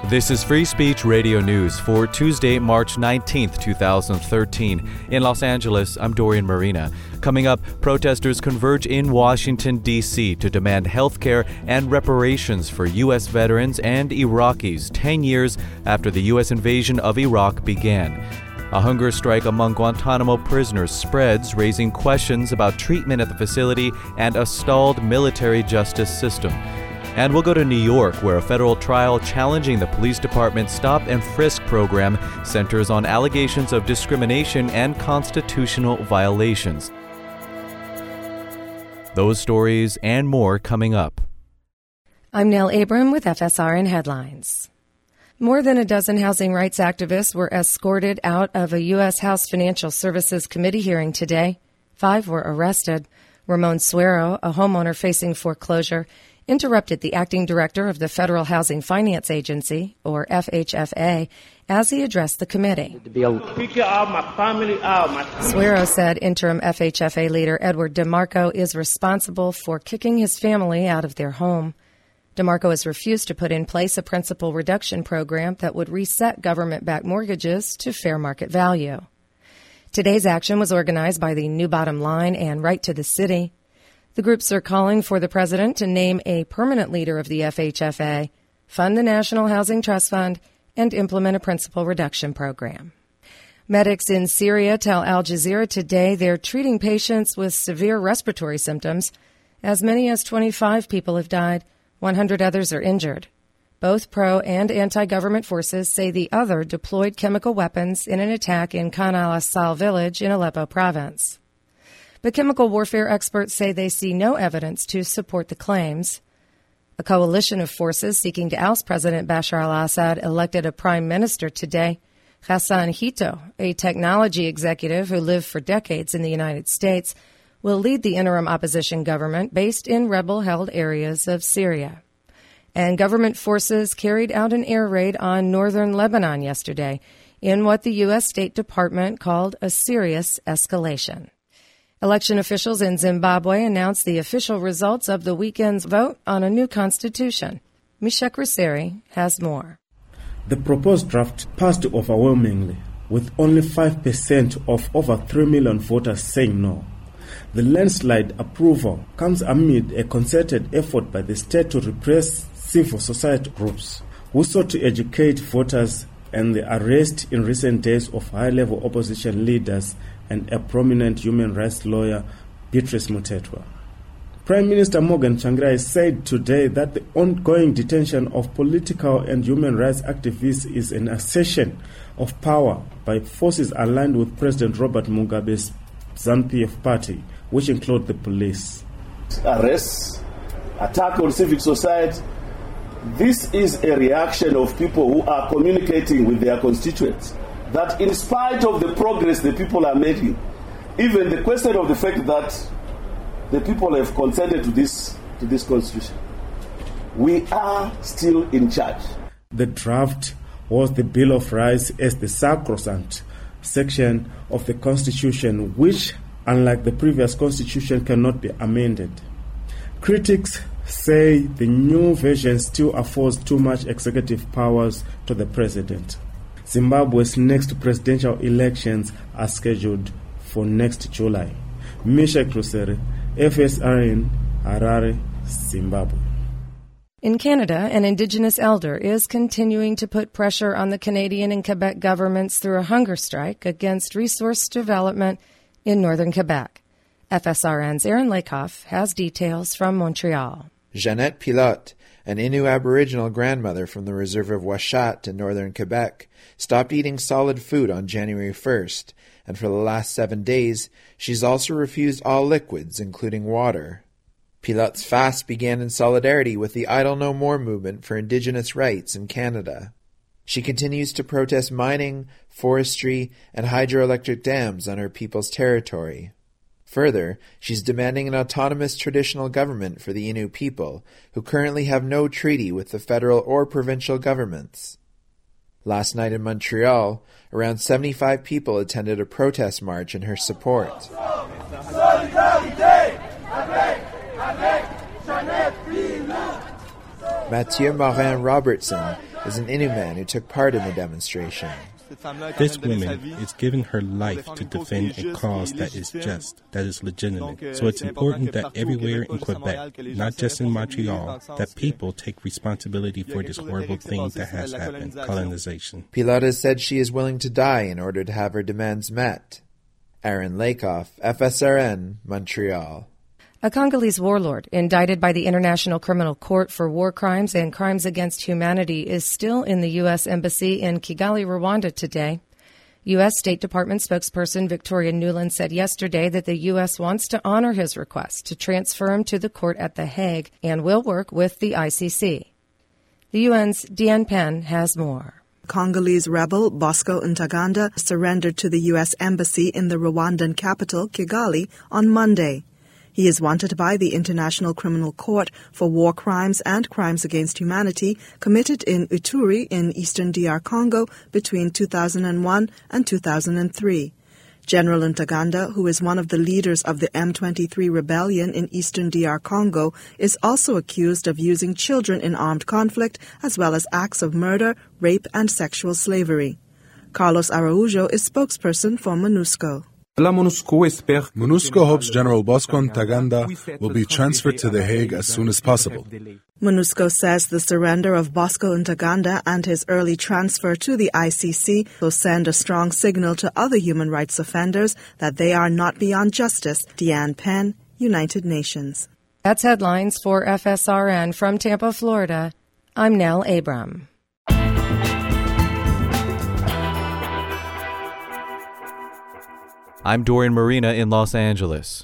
This is Free Speech Radio News for Tuesday, March 19th, 2013. In Los Angeles, I'm Dorian Marina. Coming up, protesters converge in Washington, D.C. to demand health care and reparations for U.S. veterans and Iraqis 10 years after the U.S. invasion of Iraq began. A hunger strike among Guantanamo prisoners spreads, raising questions about treatment at the facility and a stalled military justice system. And we'll go to New York, where a federal trial challenging the police department's stop and frisk program centers on allegations of discrimination and constitutional violations. Those stories and more coming up. I'm Nell Abram with FSRN Headlines. More than a dozen housing rights activists were escorted out of a U.S. House Financial Services Committee hearing today. 5 were arrested. Ramon Suero, a homeowner facing foreclosure, interrupted the acting director of the Federal Housing Finance Agency, or FHFA, as he addressed the committee. Suero said interim FHFA leader Edward DeMarco is responsible for kicking his family out of their home. DeMarco has refused to put in place a principal reduction program that would reset government-backed mortgages to fair market value. Today's action was organized by the New Bottom Line and Right to the City. The groups are calling for the president to name a permanent leader of the FHFA, fund the National Housing Trust Fund, and implement a principal reduction program. Medics in Syria tell Al Jazeera today they're treating patients with severe respiratory symptoms. As many as 25 people have died, 100 others are injured. Both pro- and anti-government forces say the other deployed chemical weapons in an attack in Khan al-Assal village in Aleppo province. But chemical warfare experts say they see no evidence to support the claims. A coalition of forces seeking to oust President Bashar al-Assad elected a prime minister today. Hassan Hito, a technology executive who lived for decades in the United States, will lead the interim opposition government based in rebel-held areas of Syria. And government forces carried out an air raid on northern Lebanon yesterday in what the U.S. State Department called a serious escalation. Election officials in Zimbabwe announced the official results of the weekend's vote on a new constitution. Mishek Ruseri has more. The proposed draft passed overwhelmingly, with only 5% of over 3 million voters saying no. The landslide approval comes amid a concerted effort by the state to repress civil society groups who sought to educate voters, and the arrest in recent days of high-level opposition leaders and a prominent human rights lawyer, Beatrice Mutetwa. Prime Minister Morgan Tsvangirai said today that the ongoing detention of political and human rights activists is an assertion of power by forces aligned with President Robert Mugabe's ZANU-PF party, which include the police. Arrests, attack on civic society. This is a reaction of people who are communicating with their constituents, that in spite of the progress the people are making, even the question of the fact that the people have consented to this constitution, we are still in charge. The draft was the Bill of Rights as the sacrosanct section of the Constitution, which, unlike the previous Constitution, cannot be amended. Critics say the new version still affords too much executive powers to the president. Zimbabwe's next presidential elections are scheduled for next July. Mishek Ruseri, FSRN, Harare, Zimbabwe. In Canada, an Indigenous elder is continuing to put pressure on the Canadian and Quebec governments through a hunger strike against resource development in northern Quebec. FSRN's Aaron Lakoff has details from Montreal. Jeannette Pilote, an Innu Aboriginal grandmother from the reserve of Ouachat in northern Quebec, stopped eating solid food on January 1st, and for the last 7 days, she's also refused all liquids, including water. Pilote's fast began in solidarity with the Idle No More movement for Indigenous rights in Canada. She continues to protest mining, forestry, and hydroelectric dams on her people's territory. Further, she's demanding an autonomous traditional government for the Innu people, who currently have no treaty with the federal or provincial governments. Last night in Montreal, around 75 people attended a protest march in her support. Mathieu Morin-Robertson is an Innu man who took part in the demonstration. This woman is giving her life to defend a cause that is just, that is legitimate. So it's important that everywhere in Quebec, not just in Montreal, that people take responsibility for this horrible thing that has happened, colonization. Pilar said she is willing to die in order to have her demands met. Aaron Lakoff, FSRN, Montreal. A Congolese warlord indicted by the International Criminal Court for war crimes and crimes against humanity is still in the U.S. Embassy in Kigali, Rwanda today. U.S. State Department spokesperson Victoria Nuland said yesterday that the U.S. wants to honor his request to transfer him to the court at The Hague and will work with the ICC. The UN's Diane Penn has more. Congolese rebel Bosco Ntaganda surrendered to the U.S. Embassy in the Rwandan capital, Kigali, on Monday. He is wanted by the International Criminal Court for war crimes and crimes against humanity committed in Ituri in eastern DR Congo between 2001 and 2003. General Ntaganda, who is one of the leaders of the M23 rebellion in eastern DR Congo, is also accused of using children in armed conflict as well as acts of murder, rape, and sexual slavery. Carlos Araujo is spokesperson for MONUSCO. MONUSCO hopes General Bosco Ntaganda will be transferred to The Hague as soon as possible. MONUSCO says the surrender of Bosco Ntaganda and his early transfer to the ICC will send a strong signal to other human rights offenders that they are not beyond justice. Diane Penn, United Nations. That's headlines for FSRN from Tampa, Florida. I'm Nell Abram. I'm Dorian Marina in Los Angeles.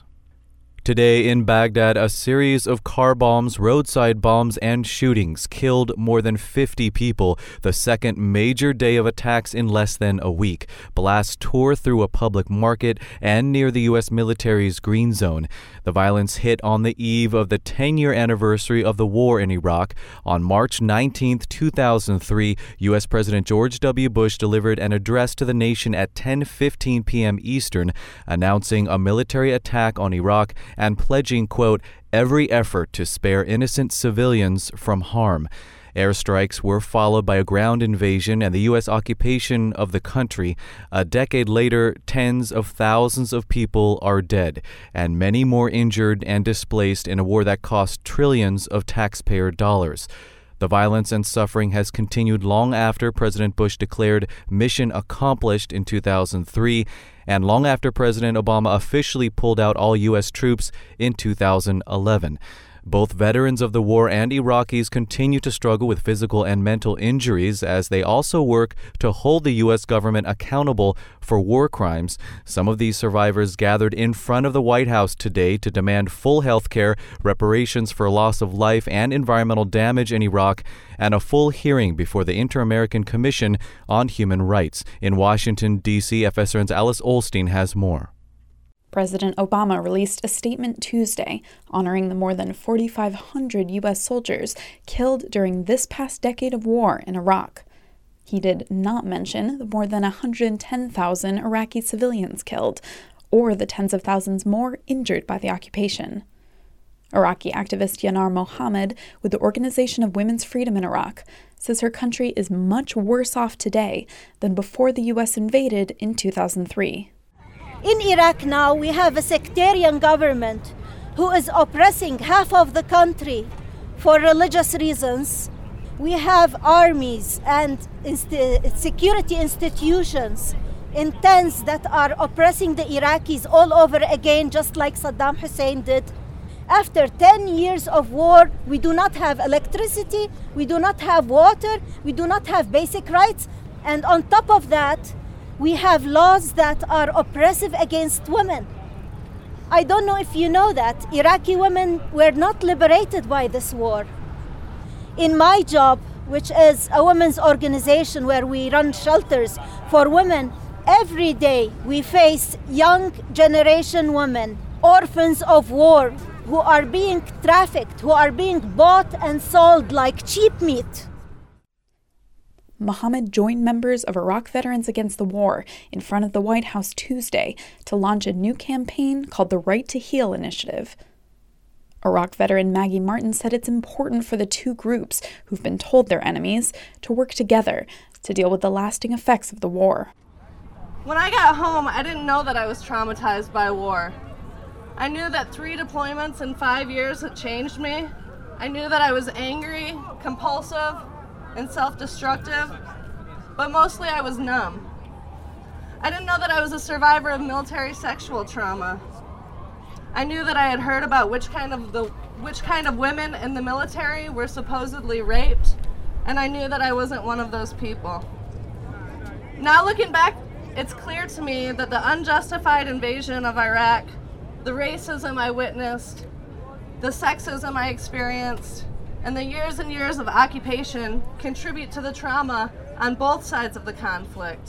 Today in Baghdad, a series of car bombs, roadside bombs, and shootings killed more than 50 people, the second major day of attacks in less than a week. Blasts tore through a public market and near the U.S. military's Green Zone. The violence hit on the eve of the 10-year anniversary of the war in Iraq. On March 19, 2003, U.S. President George W. Bush delivered an address to the nation at 10:15 p.m. Eastern, announcing a military attack on Iraq and pledging, quote, every effort to spare innocent civilians from harm. Airstrikes were followed by a ground invasion and the U.S. occupation of the country. A decade later, tens of thousands of people are dead, and many more injured and displaced in a war that cost trillions of taxpayer dollars. The violence and suffering has continued long after President Bush declared mission accomplished in 2003 and long after President Obama officially pulled out all U.S. troops in 2011. Both veterans of the war and Iraqis continue to struggle with physical and mental injuries as they also work to hold the U.S. government accountable for war crimes. Some of these survivors gathered in front of the White House today to demand full health care, reparations for loss of life and environmental damage in Iraq, and a full hearing before the Inter-American Commission on Human Rights. In Washington, D.C., FSRN's Alice Olstein has more. President Obama released a statement Tuesday honoring the more than 4,500 U.S. soldiers killed during this past decade of war in Iraq. He did not mention the more than 110,000 Iraqi civilians killed, or the tens of thousands more injured by the occupation. Iraqi activist Yanar Mohammed with the Organization of Women's Freedom in Iraq says her country is much worse off today than before the U.S. invaded in 2003. In Iraq now, we have a sectarian government who is oppressing half of the country for religious reasons. We have armies and security institutions in tents that are oppressing the Iraqis all over again, just like Saddam Hussein did. After 10 years of war, we do not have electricity, we do not have water, we do not have basic rights, and on top of that, we have laws that are oppressive against women. I don't know if you know that Iraqi women were not liberated by this war. In my job, which is a women's organization where we run shelters for women, every day we face young generation women, orphans of war, who are being trafficked, who are being bought and sold like cheap meat. Mohammed joined members of Iraq Veterans Against the War in front of the White House Tuesday to launch a new campaign called the Right to Heal Initiative. Iraq veteran Maggie Martin said it's important for the two groups, who've been told they're enemies, to work together to deal with the lasting effects of the war. When I got home, I didn't know that I was traumatized by war. I knew that 3 deployments in 5 years had changed me. I knew that I was angry, compulsive, and self-destructive, but mostly I was numb. I didn't know that I was a survivor of military sexual trauma. I knew that I had heard about which kind of women in the military were supposedly raped, and I knew that I wasn't one of those people. Now looking back, it's clear to me that the unjustified invasion of Iraq, the racism I witnessed, the sexism I experienced, and the years and years of occupation contribute to the trauma on both sides of the conflict.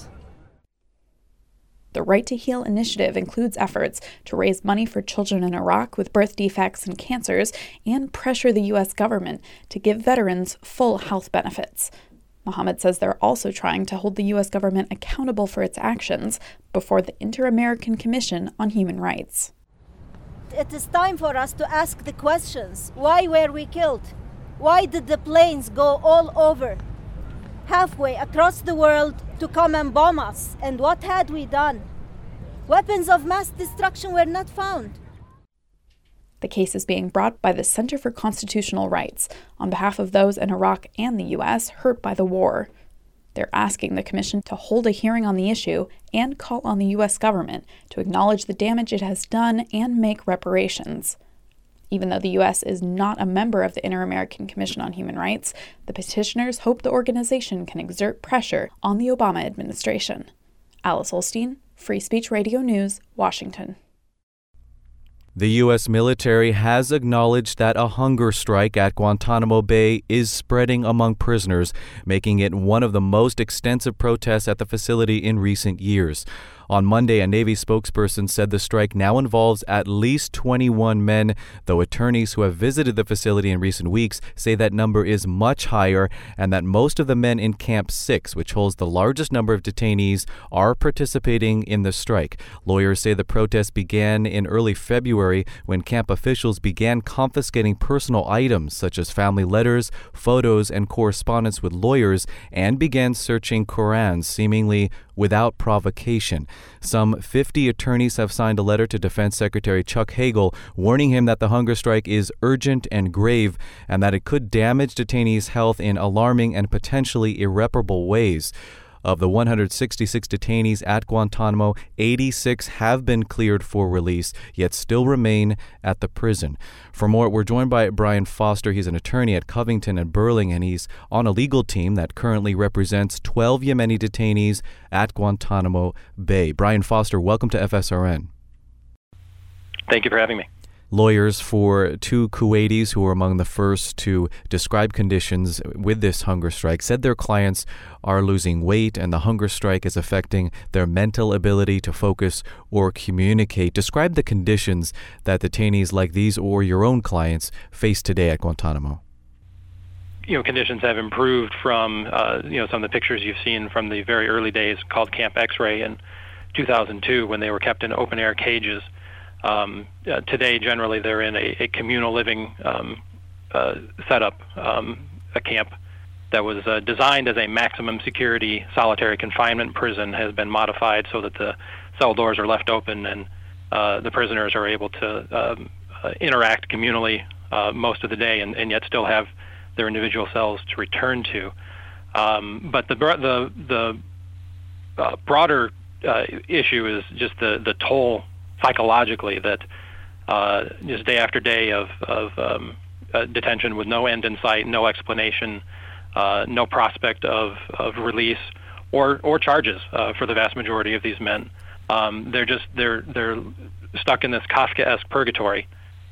The Right to Heal initiative includes efforts to raise money for children in Iraq with birth defects and cancers and pressure the U.S. government to give veterans full health benefits. Mohammed says they're also trying to hold the U.S. government accountable for its actions before the Inter-American Commission on Human Rights. It is time for us to ask the questions. Why were we killed? Why did the planes go all over, halfway across the world to come and bomb us? And what had we done? Weapons of mass destruction were not found. The case is being brought by the Center for Constitutional Rights on behalf of those in Iraq and the U.S. hurt by the war. They're asking the commission to hold a hearing on the issue and call on the U.S. government to acknowledge the damage it has done and make reparations. Even though the U.S. is not a member of the Inter-American Commission on Human Rights, the petitioners hope the organization can exert pressure on the Obama administration. Alice Olstein, Free Speech Radio News, Washington. The U.S. military has acknowledged that a hunger strike at Guantanamo Bay is spreading among prisoners, making it one of the most extensive protests at the facility in recent years. On Monday, a Navy spokesperson said the strike now involves at least 21 men, though attorneys who have visited the facility in recent weeks say that number is much higher and that most of the men in Camp 6, which holds the largest number of detainees, are participating in the strike. Lawyers say the protest began in early February when camp officials began confiscating personal items such as family letters, photos, and correspondence with lawyers and began searching Qurans, seemingly without provocation. Some 50 attorneys have signed a letter to Defense Secretary Chuck Hagel warning him that the hunger strike is urgent and grave and that it could damage detainees' health in alarming and potentially irreparable ways. Of the 166 detainees at Guantanamo, 86 have been cleared for release, yet still remain at the prison. For more, we're joined by Brian Foster. He's an attorney at Covington and Burling, and he's on a legal team that currently represents 12 Yemeni detainees at Guantanamo Bay. Brian Foster, welcome to FSRN. Thank you for having me. Lawyers for two Kuwaitis who were among the first to describe conditions with this hunger strike said their clients are losing weight and the hunger strike is affecting their mental ability to focus or communicate. Describe the conditions that detainees like these or your own clients face today at Guantanamo. Conditions have improved from, some of the pictures you've seen from the very early days called Camp X-Ray in 2002 when they were kept in open-air cages. Today, generally, they're in a communal living setup, a camp that was designed as a maximum security solitary confinement prison has been modified so that the cell doors are left open and the prisoners are able to interact communally most of the day and yet still have their individual cells to return to. But the broader issue is just the toll psychologically that just day after day of detention with no end in sight, no explanation, no prospect of release or charges for the vast majority of these men. They're stuck in this Kafkaesque purgatory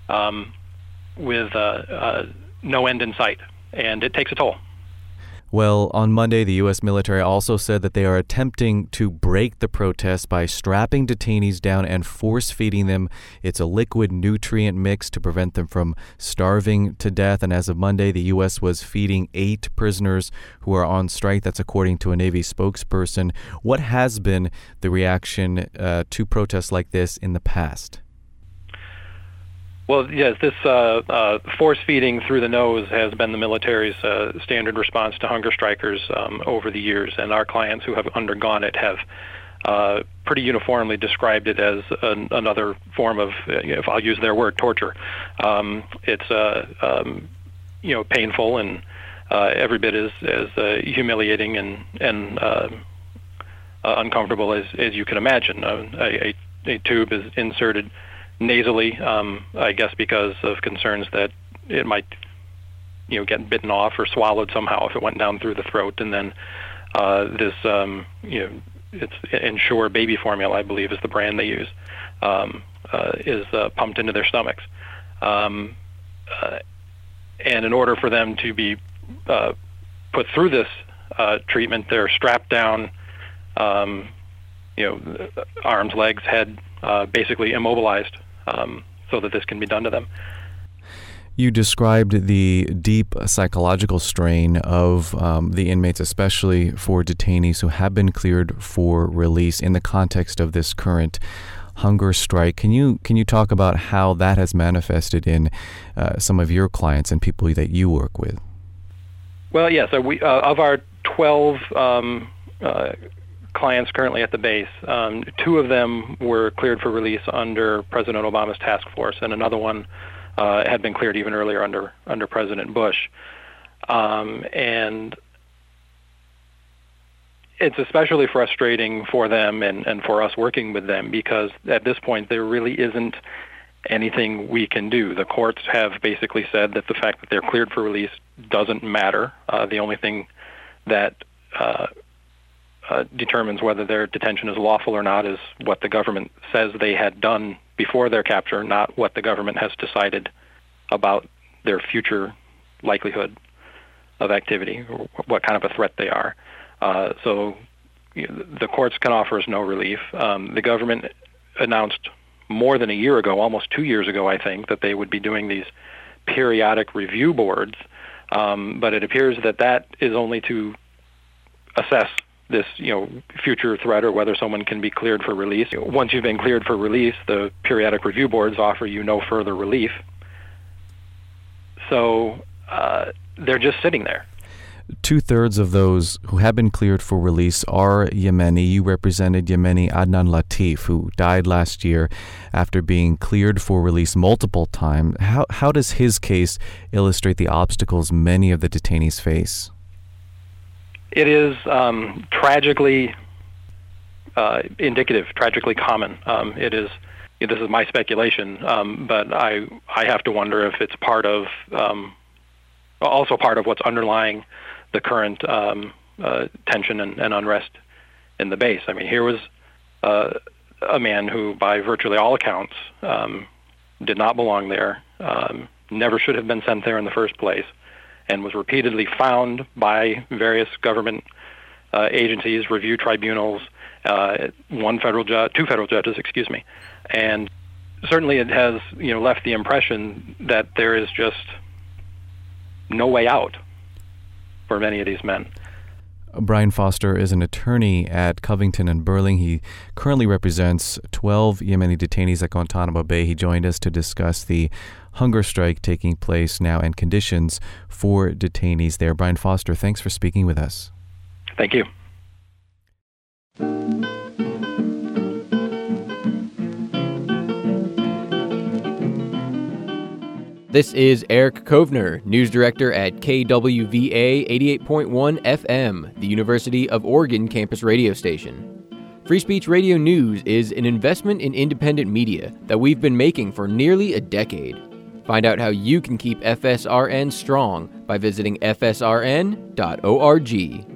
with no end in sight, and it takes a toll. Well, on Monday, the U.S. military also said that they are attempting to break the protest by strapping detainees down and force-feeding them. It's a liquid nutrient mix to prevent them from starving to death. And as of Monday, the U.S. was feeding 8 prisoners who are on strike. That's according to a Navy spokesperson. What has been the reaction to protests like this in the past? Well, yes, this force feeding through the nose has been the military's standard response to hunger strikers over the years, and our clients who have undergone it have pretty uniformly described it as another form of, if I'll use their word, torture. It's painful and every bit as humiliating and uncomfortable as you can imagine. A tube is inserted nasally, I guess because of concerns that it might, get bitten off or swallowed somehow if it went down through the throat, and then it's Ensure baby formula, I believe, is the brand they use, is pumped into their stomachs, and in order for them to be put through this treatment, they're strapped down, arms, legs, head, basically immobilized, so that this can be done to them. You described the deep psychological strain of the inmates, especially for detainees who have been cleared for release in the context of this current hunger strike. Can you talk about how that has manifested in some of your clients and people that you work with? Well, yes. So we of our 12 clients currently at the base, 2 of them were cleared for release under President Obama's task force, and another one had been cleared even earlier under President Bush. And it's especially frustrating for them and for us working with them because at this point there really isn't anything we can do. The courts have basically said that the fact that they're cleared for release doesn't matter. The only thing that determines whether their detention is lawful or not is what the government says they had done before their capture, not what the government has decided about their future likelihood of activity or what kind of a threat they are. So the courts can offer us no relief. The government announced more than a year ago, almost 2 years ago, I think, that they would be doing these periodic review boards, but it appears that is only to assess this, future threat or whether someone can be cleared for release. Once you've been cleared for release, the periodic review boards offer you no further relief. So they're just sitting there. 2/3 of those who have been cleared for release are Yemeni. You represented Yemeni Adnan Latif, who died last year after being cleared for release multiple times. How does his case illustrate the obstacles many of the detainees face? It is tragically indicative, tragically common. This is my speculation, but I have to wonder if it's also part of what's underlying the current tension and unrest in the base. I mean, here was a man who, by virtually all accounts, did not belong there, never should have been sent there in the first place, and was repeatedly found by various government agencies, review tribunals, two federal judges, and certainly it has left the impression that there is just no way out for many of these men. Brian Foster is an attorney at Covington and Burling. He currently represents 12 Yemeni detainees at Guantanamo Bay. He joined us to discuss the hunger strike taking place now and conditions for detainees there. Brian Foster, thanks for speaking with us. Thank you. This is Eric Kovner, news director at KWVA 88.1 FM, the University of Oregon campus radio station. Free Speech Radio News is an investment in independent media that we've been making for nearly a decade. Find out how you can keep FSRN strong by visiting fsrn.org.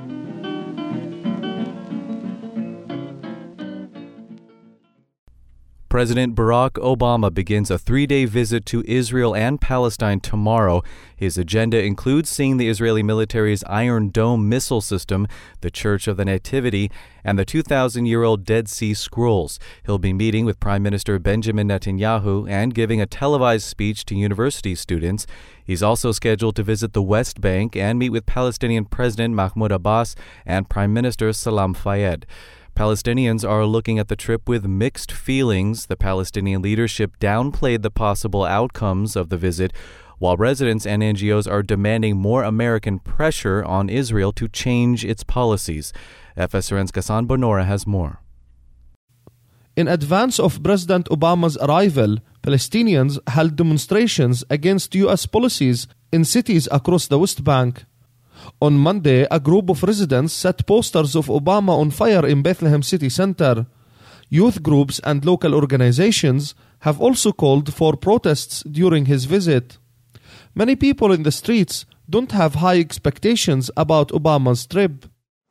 President Barack Obama begins a 3-day visit to Israel and Palestine tomorrow. His agenda includes seeing the Israeli military's Iron Dome missile system, the Church of the Nativity, and the 2,000-year-old Dead Sea Scrolls. He'll be meeting with Prime Minister Benjamin Netanyahu and giving a televised speech to university students. He's also scheduled to visit the West Bank and meet with Palestinian President Mahmoud Abbas and Prime Minister Salam Fayyad. Palestinians are looking at the trip with mixed feelings. The Palestinian leadership downplayed the possible outcomes of the visit, while residents and NGOs are demanding more American pressure on Israel to change its policies. FSRN's Ghassan Bonora has more. In advance of President Obama's arrival, Palestinians held demonstrations against U.S. policies in cities across the West Bank. On Monday, a group of residents set posters of Obama on fire in Bethlehem city center. Youth groups and local organizations have also called for protests during his visit. Many people in the streets don't have high expectations about Obama's trip.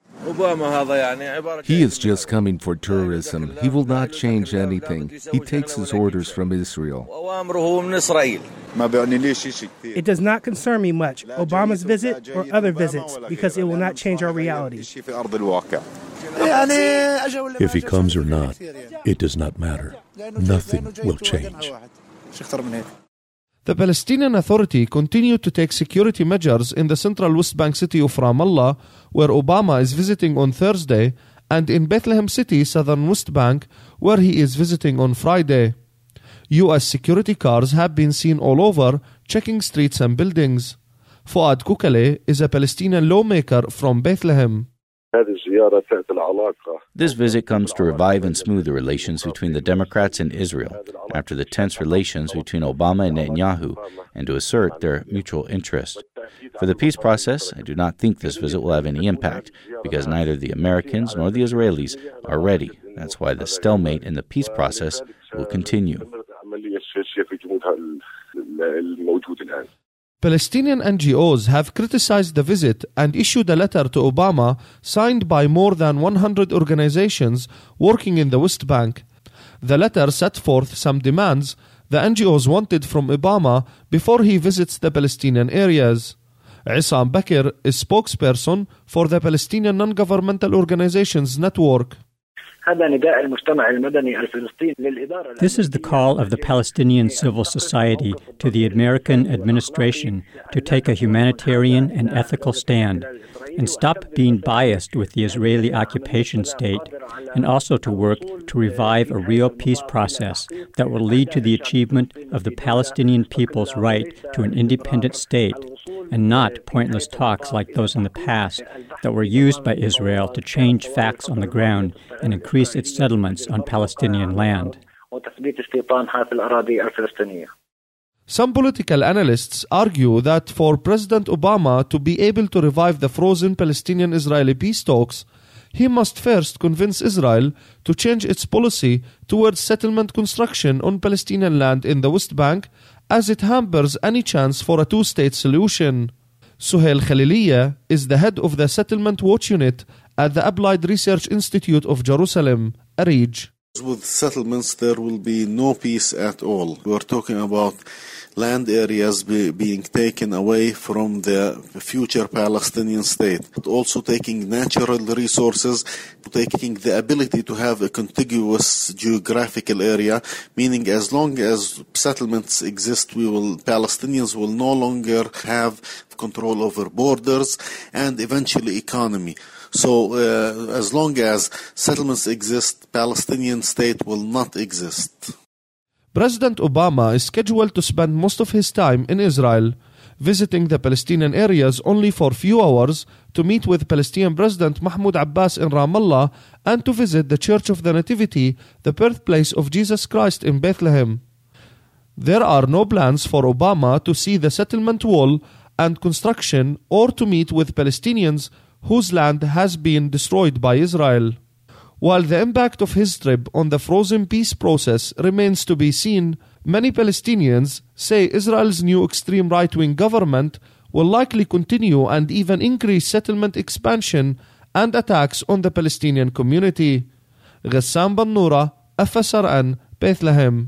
He is just coming for tourism. He will not change anything. He takes his orders from Israel. It does not concern me much, Obama's visit or other visits, because it will not change our reality. If he comes or not, it does not matter. Nothing will change. The Palestinian Authority continued to take security measures in the central West Bank city of Ramallah, where Obama is visiting on Thursday, and in Bethlehem City, southern West Bank, where he is visiting on Friday. U.S. security cars have been seen all over, checking streets and buildings. Fuad Kukale is a Palestinian lawmaker from Bethlehem. This visit comes to revive and smooth the relations between the Democrats and Israel after the tense relations between Obama and Netanyahu, and to assert their mutual interest. For the peace process, I do not think this visit will have any impact, because neither the Americans nor the Israelis are ready. That's why the stalemate in the peace process will continue. Palestinian NGOs have criticized the visit and issued a letter to Obama signed by more than 100 organizations working in the West Bank. The letter set forth some demands the NGOs wanted from Obama before he visits the Palestinian areas. Issam Bakr is spokesperson for the Palestinian Non-Governmental Organizations Network. This is the call of the Palestinian civil society to the American administration to take a humanitarian and ethical stand and stop being biased with the Israeli occupation state, and also to work to revive a real peace process that will lead to the achievement of the Palestinian people's right to an independent state, and not pointless talks like those in the past that were used by Israel to change facts on the ground and increase its settlements on Palestinian land. Some political analysts argue that for President Obama to be able to revive the frozen Palestinian-Israeli peace talks, he must first convince Israel to change its policy towards settlement construction on Palestinian land in the West Bank, as it hampers any chance for a two-state solution. Suhail Khaliliya is the head of the Settlement Watch Unit at the Applied Research Institute of Jerusalem, ARIJ. With settlements, there will be no peace at all. We are talking about land areas being taken away from the future Palestinian state, but also taking natural resources, taking the ability to have a contiguous geographical area, meaning as long as settlements exist, Palestinians will no longer have control over borders and eventually economy. So as long as settlements exist, Palestinian state will not exist. President Obama is scheduled to spend most of his time in Israel, visiting the Palestinian areas only for a few hours to meet with Palestinian President Mahmoud Abbas in Ramallah and to visit the Church of the Nativity, the birthplace of Jesus Christ in Bethlehem. There are no plans for Obama to see the settlement wall and construction or to meet with Palestinians whose land has been destroyed by Israel. While the impact of his trip on the frozen peace process remains to be seen, many Palestinians say Israel's new extreme right-wing government will likely continue and even increase settlement expansion and attacks on the Palestinian community. Ghassan Bonora, FSRN, Bethlehem.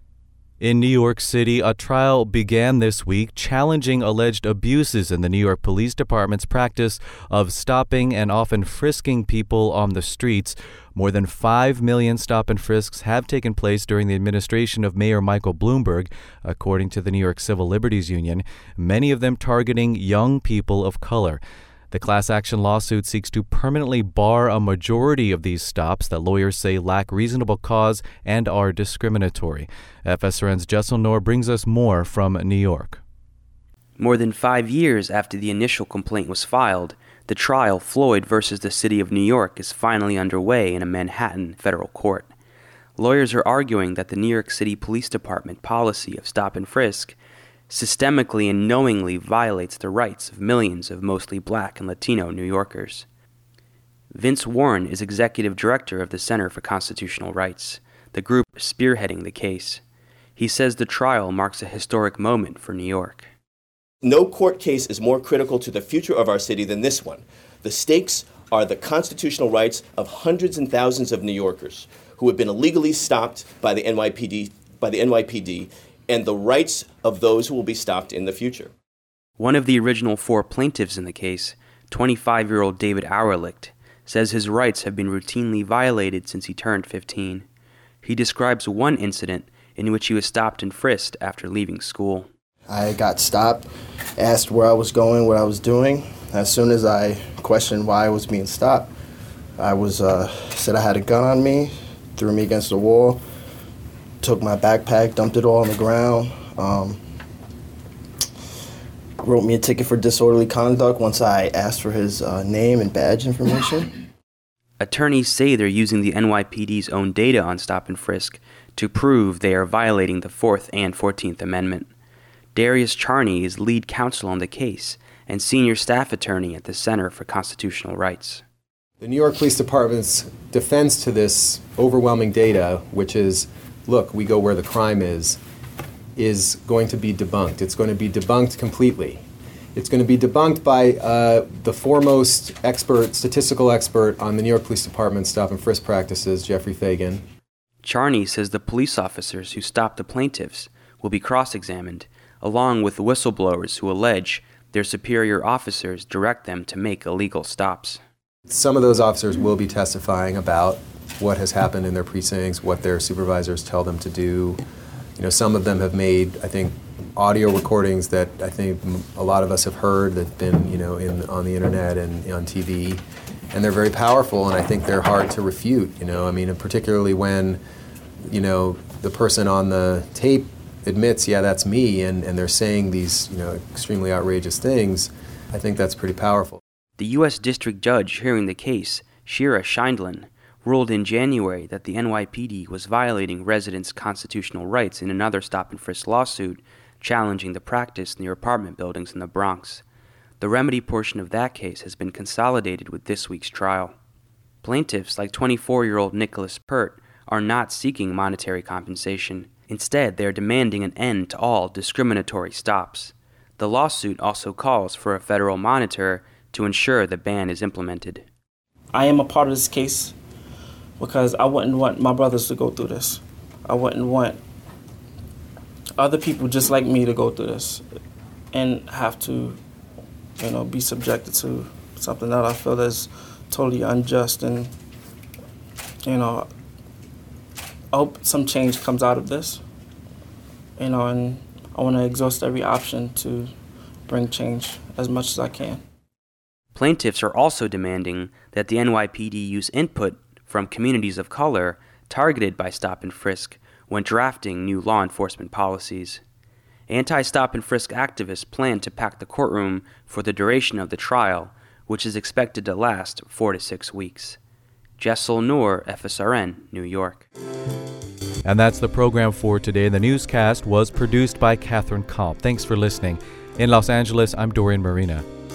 In New York City, a trial began this week challenging alleged abuses in the New York Police Department's practice of stopping and often frisking people on the streets. More than 5 million stop and frisks have taken place during the administration of Mayor Michael Bloomberg, according to the New York Civil Liberties Union, many of them targeting young people of color. The The class action lawsuit seeks to permanently bar a majority of these stops that lawyers say lack reasonable cause and are discriminatory. FSRN's Jessel Noor brings us more from New York. More than 5 years after the initial complaint was filed, the trial Floyd versus the City of New York is finally underway in a Manhattan federal court. Lawyers are arguing that the New York City Police Department policy of stop and frisk systemically and knowingly violates the rights of millions of mostly Black and Latino New Yorkers. Vince Warren is executive director of the Center for Constitutional Rights, the group spearheading the case. He says the trial marks a historic moment for New York. No court case is more critical to the future of our city than this one. The stakes are the constitutional rights of hundreds and thousands of New Yorkers who have been illegally stopped by the NYPD, and the rights of those who will be stopped in the future. One of the original 4 plaintiffs in the case, 25-year-old David Auerlicht, says his rights have been routinely violated since he turned 15. He describes one incident in which he was stopped and frisked after leaving school. I got stopped, asked where I was going, what I was doing. As soon as I questioned why I was being stopped, I was said I had a gun on me, threw me against the wall, took my backpack, dumped it all on the ground, wrote me a ticket for disorderly conduct once I asked for his name and badge information. Attorneys say they're using the NYPD's own data on stop and frisk to prove they are violating the 4th and 14th Amendment. Darius Charney is lead counsel on the case and senior staff attorney at the Center for Constitutional Rights. The New York Police Department's defense to this overwhelming data, which is, look, we go where the crime is going to be debunked. It's going to be debunked completely. It's going to be debunked by the foremost statistical expert on the New York Police Department stop and frisk practices, Jeffrey Fagan. Charney says the police officers who stopped the plaintiffs will be cross-examined, along with whistleblowers who allege their superior officers direct them to make illegal stops. Some of those officers will be testifying about what has happened in their precincts, what their supervisors tell them to do. Some of them have made, I think, audio recordings that I think a lot of us have heard that have been, on the internet and on TV, and they're very powerful, and I think they're hard to refute. And particularly when, the person on the tape admits, yeah, that's me, and they're saying these, extremely outrageous things. I think that's pretty powerful. The U.S. District Judge hearing the case, Shira Scheindlin, ruled in January that the NYPD was violating residents' constitutional rights in another stop-and-frisk lawsuit challenging the practice near apartment buildings in the Bronx. The remedy portion of that case has been consolidated with this week's trial. Plaintiffs like 24-year-old Nicholas Pert are not seeking monetary compensation. Instead, they are demanding an end to all discriminatory stops. The lawsuit also calls for a federal monitor to ensure the ban is implemented. I am a part of this case because I wouldn't want my brothers to go through this. I wouldn't want other people just like me to go through this and have to, be subjected to something that I feel is totally unjust. And, I hope some change comes out of this, and I want to exhaust every option to bring change as much as I can. Plaintiffs are also demanding that the NYPD use input from communities of color targeted by stop and frisk when drafting new law enforcement policies. Anti-stop and frisk activists plan to pack the courtroom for the duration of the trial, which is expected to last 4 to 6 weeks. Jessel Noor, FSRN, New York. And that's the program for today. The newscast was produced by Catherine Kopp. Thanks for listening. In Los Angeles, I'm Dorian Marina.